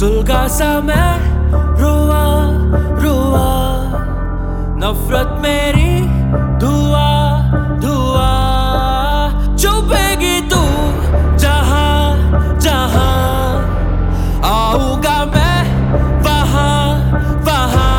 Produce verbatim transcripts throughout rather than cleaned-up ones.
सुलगा सा मैं रोआ रोआ, नफरत मेरी धुआ धुआ। चुपेगी तू जहां जहां, आऊंगा मैं वहां वहां।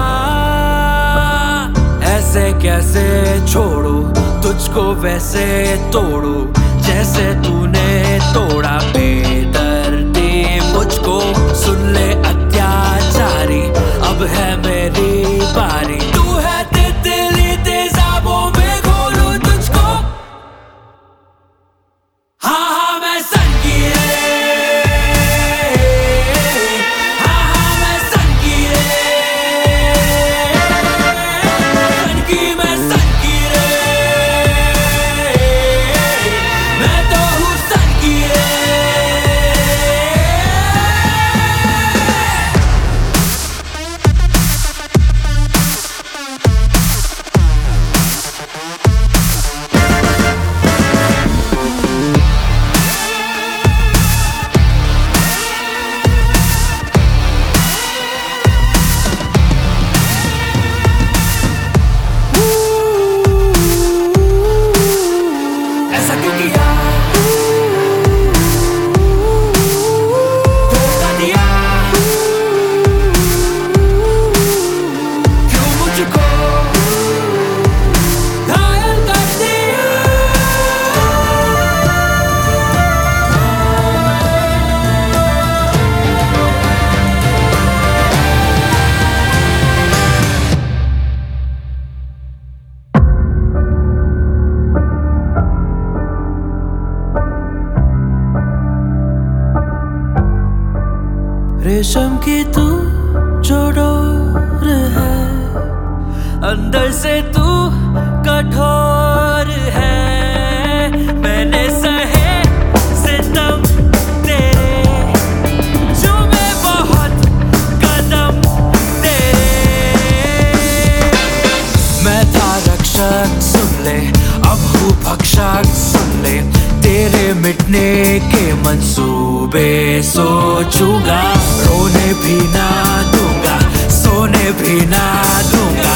ऐसे कैसे छोड़ू तुझको, वैसे तोड़ू जैसे तूने तोड़ा बेदर्दी मुझको। सुन ले अत्याचारी, अब है मेरी बारी। तू है तितली तेजाबों में घोलूं तुझको। हाँ हाँ मैं संकीरे, हाँ हाँ मैं संकीरे, सनकी मैं संकीरे, मैं तो हूँ संकीरे। ऐसा क्यों किया, धोखा दिया, क्यों मुझको घायल कर दिया। रेशम की तू जो डोर है, अंदर से तू कठोर है। मैंने सहे सितम तेरे, चूमे बहुत कदम तेरे। मैं था रक्षक सुन ले, अब हूँ भक्षक सुन ले। तेरे मिटने के मंसूबे सोचूंगा, रोने भी ना दूंगा, सोने भी ना दूंगा।